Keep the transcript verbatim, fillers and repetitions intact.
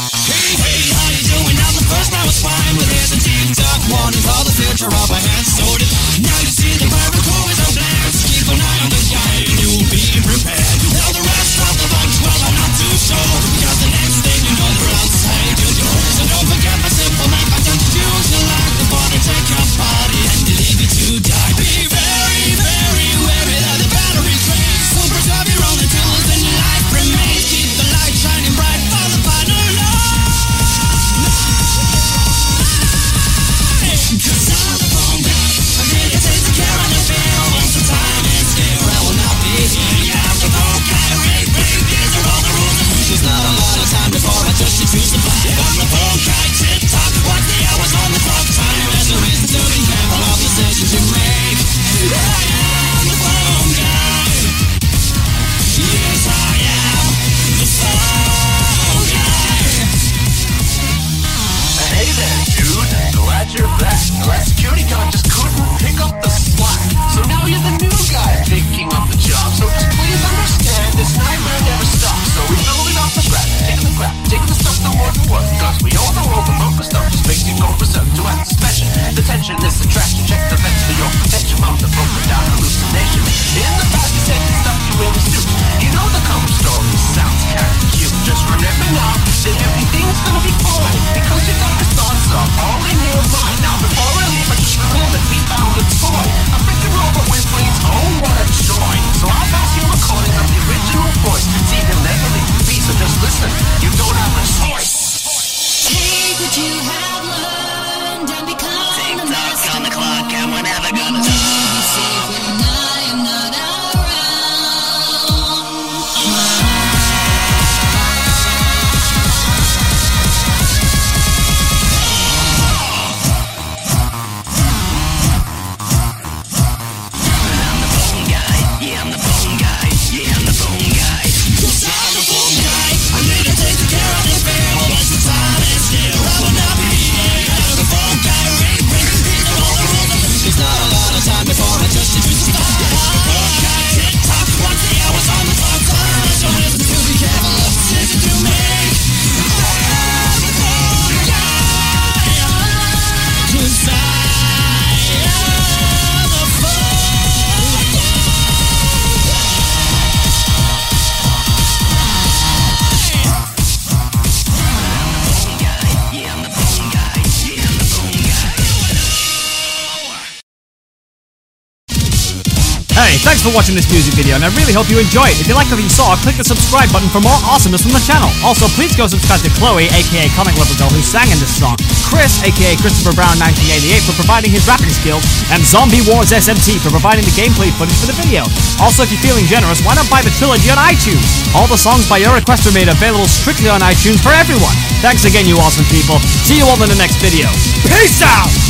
Hey, hey, how you doing? Now the first round was fine, but there's a TikTok warning for the future of our hands. So did now you see the barracoon is on plans. Keep an eye on the guy and you'll be prepared. Now the rest of the bunch, well, I'm not too sure, because the next thing you know they're outside your door. So don't forget my simple man, I don't use your life before they take your body and they leave you to die. Be very, very wary that the battery's drained. So preserve your only tools and your life remains. Keep the light shining bright for the final light. Cause I'm the phone guy, I'm here to take care of the bill. Once the time is here, I will not be here. Yeah, I'm the phone guy, ring, ring, these are all the rules. There's not a lot of time before I just choose to fly. I'm the phone guy, tick tock, watch the hours on the clock. Time is a reason to be careful of decisions you make. I am the phone guy. Yes, I am the phone guy. Hey there, dude. Glad you're back. That security guard just couldn't pick up the slack. So now you're the new guy picking up the job. So just please understand, this nightmare never stops. So we build it off the scratch, taking the crap, taking the stuff that wouldn't work. Cause we all know all the broken stuff just makes you go berserk. To add suspicion, the tension is attraction. Check the vents for your protection from the broken down hallucination. In the past you said the stuff you really suit. You know the common story sounds kind of cute. Just remember now that everything's gonna be fine, because you got your thoughts up all in your mind. Now before I leave, I just recall that we found a toy, a freaking robot with brains. Oh, what a joy. So I'll pass you a recording of the original voice. See, he'll never leave you be, so just listen. You don't have a choice. Take what you have learned and become Tick the tock master. on the clock, and we're never gonna stop. Be safe when I am not around. Hey, thanks for watching this music video, and I really hope you enjoy it. If you liked what you saw, click the subscribe button for more awesomeness from the channel. Also, please go subscribe to Chloe, aka Comic Lover Girl, who sang in this song, Chris, aka Christopher Brown nineteen eighty-eight, for providing his rapping skills, and Zombie Wars S M T for providing the gameplay footage for the video. Also, if you're feeling generous, why not buy the trilogy on iTunes? All the songs by your request were made available strictly on iTunes for everyone. Thanks again, you awesome people. See you all in the next video. Peace out!